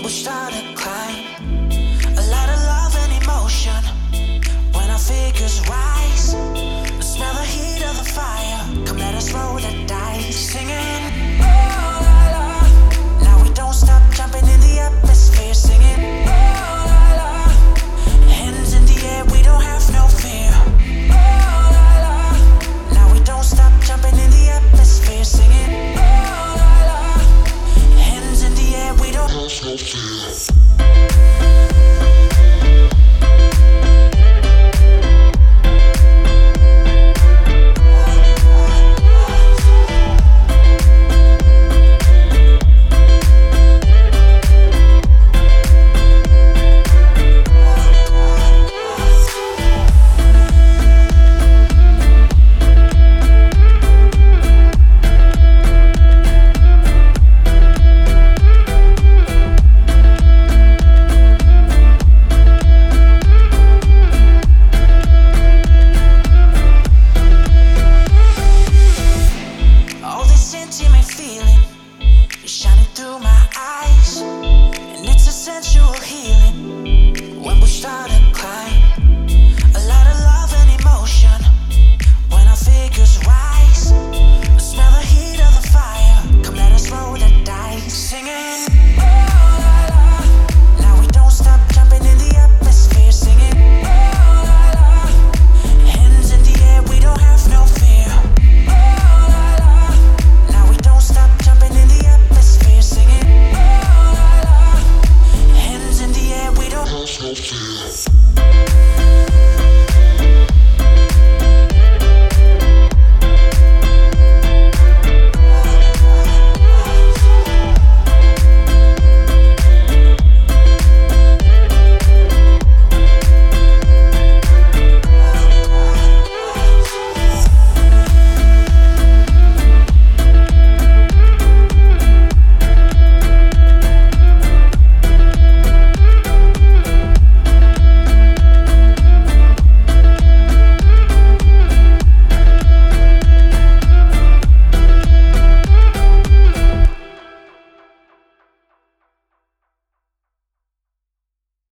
we start to climb. A lot of love and emotion when our figures rise. Smell the heat of the fire. Come let us roll the dice. Singing, oh la la. Now we don't stop jumping in the atmosphere. Singing, oh la la. Hands in the air, we don't have no fear. Oh la la. Now we don't stop jumping in the atmosphere. Singing, oh la la. Hands in the air, we don't have no fear. Intimate feeling is shining through my eyes, and it's a sensual healing when we start